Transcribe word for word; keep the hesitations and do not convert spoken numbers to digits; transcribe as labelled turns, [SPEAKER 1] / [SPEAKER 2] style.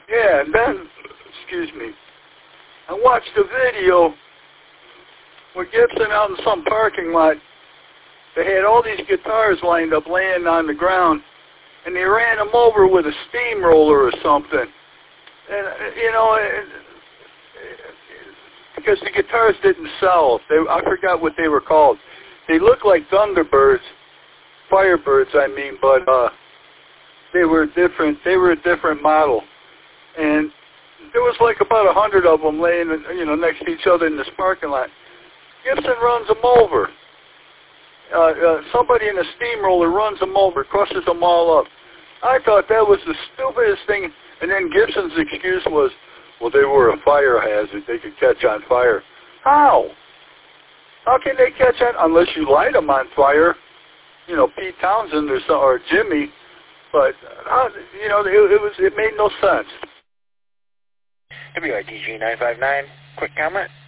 [SPEAKER 1] Yeah, and then, excuse me, I watched a video where Gibson out in some parking lot, they had all these guitars lined up laying on the ground, and they ran them over with a steamroller or something. And, you know, it, because the guitars didn't sell. They, I forgot what they were called. They looked like Thunderbirds, Firebirds, I mean, but uh, they were different. They were a different model. And there was like about a hundred of them laying, you know, next to each other in this parking lot. Gibson runs them over. Uh, uh, somebody in a steamroller runs them over, crushes them all up. I thought that was the stupidest thing. And then Gibson's excuse was, well, they were a fire hazard. They could catch on fire. How? How can they catch on unless you light them on fire? You know, Pete Townsend or, some, or Jimmy. But uh, you know, it, it was it made no sense.
[SPEAKER 2] W I T G nine five nine. Quick comment.